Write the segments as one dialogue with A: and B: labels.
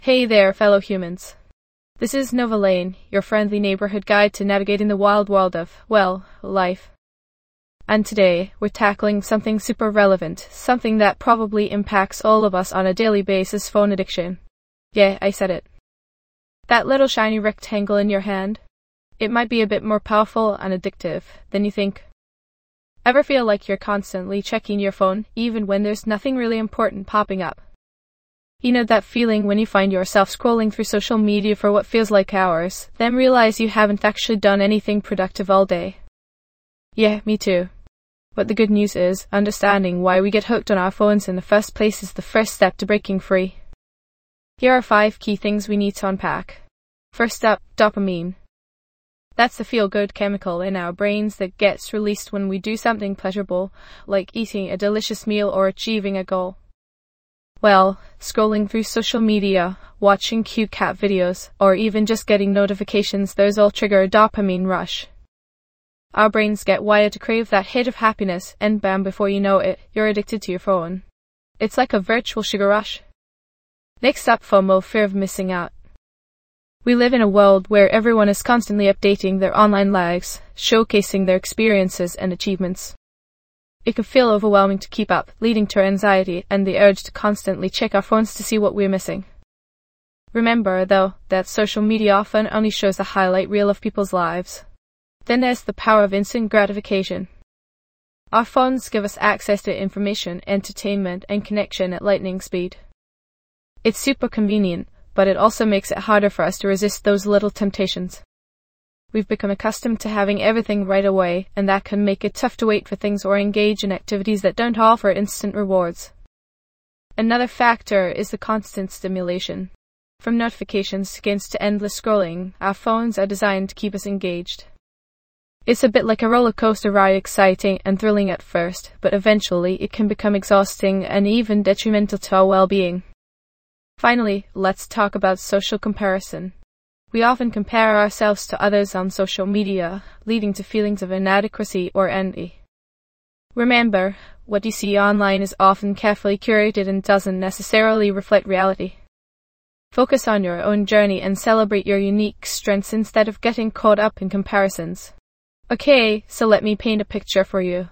A: Hey there, fellow humans. This is Nova Lane, your friendly neighborhood guide to navigating the wild world of, well, life. And today, we're tackling something super relevant, something that probably impacts all of us on a daily basis: phone addiction. Yeah, I said it. That little shiny rectangle in your hand. It might be a bit more powerful and addictive than you think. Ever feel like you're constantly checking your phone, even when there's nothing really important popping up? You know that feeling when you find yourself scrolling through social media for what feels like hours, then realize you haven't actually done anything productive all day? Yeah, me too. But the good news is, understanding why we get hooked on our phones in the first place is the first step to breaking free. Here are 5 key things we need to unpack. First up, dopamine. That's the feel-good chemical in our brains that gets released when we do something pleasurable, like eating a delicious meal or achieving a goal. Well, scrolling through social media, watching cute cat videos, or even just getting notifications, those all trigger a dopamine rush. Our brains get wired to crave that hit of happiness, and bam, before you know it, you're addicted to your phone. It's like a virtual sugar rush. Next up, FOMO, fear of missing out. We live in a world where everyone is constantly updating their online lives, showcasing their experiences and achievements. It can feel overwhelming to keep up, leading to anxiety and the urge to constantly check our phones to see what we're missing. Remember, though, that social media often only shows the highlight reel of people's lives. Then there's the power of instant gratification. Our phones give us access to information, entertainment, and connection at lightning speed. It's super convenient, but it also makes it harder for us to resist those little temptations. We've become accustomed to having everything right away, and that can make it tough to wait for things or engage in activities that don't offer instant rewards. Another factor is the constant stimulation. From notifications to games to endless scrolling, our phones are designed to keep us engaged. It's a bit like a roller coaster ride, exciting and thrilling at first, but eventually it can become exhausting and even detrimental to our well-being. Finally, let's talk about social comparison. We often compare ourselves to others on social media, leading to feelings of inadequacy or envy. Remember, what you see online is often carefully curated and doesn't necessarily reflect reality. Focus on your own journey and celebrate your unique strengths instead of getting caught up in comparisons. Okay, so let me paint a picture for you.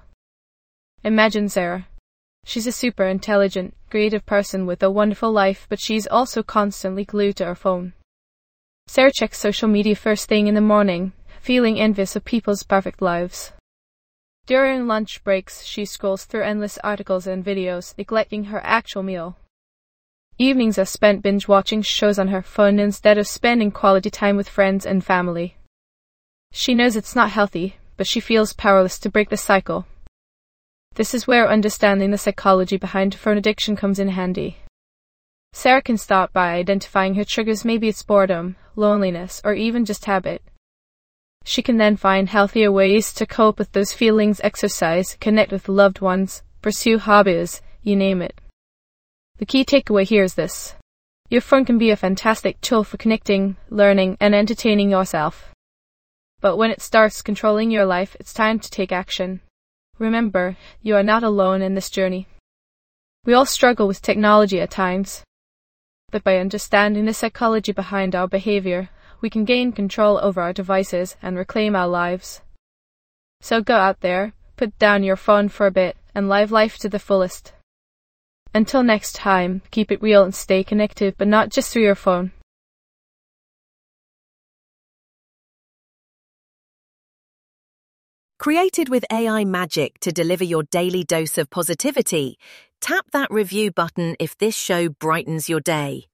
A: Imagine Sarah. She's a super intelligent, creative person with a wonderful life, but she's also constantly glued to her phone. Sarah checks social media first thing in the morning, feeling envious of people's perfect lives. During lunch breaks, she scrolls through endless articles and videos, neglecting her actual meal. Evenings are spent binge-watching shows on her phone instead of spending quality time with friends and family. She knows it's not healthy, but she feels powerless to break the cycle. This is where understanding the psychology behind phone addiction comes in handy. Sarah can start by identifying her triggers. Maybe it's boredom, loneliness, or even just habit. She can then find healthier ways to cope with those feelings: exercise, connect with loved ones, pursue hobbies, you name it. The key takeaway here is this: your phone can be a fantastic tool for connecting, learning, and entertaining yourself. But when it starts controlling your life, it's time to take action. Remember, you are not alone in this journey. We all struggle with technology at times. But by understanding the psychology behind our behavior, we can gain control over our devices and reclaim our lives. So go out there, put down your phone for a bit, and live life to the fullest. Until next time, keep it real and stay connected, but not just through your phone.
B: Created with AI magic to deliver your daily dose of positivity, tap that review button if this show brightens your day.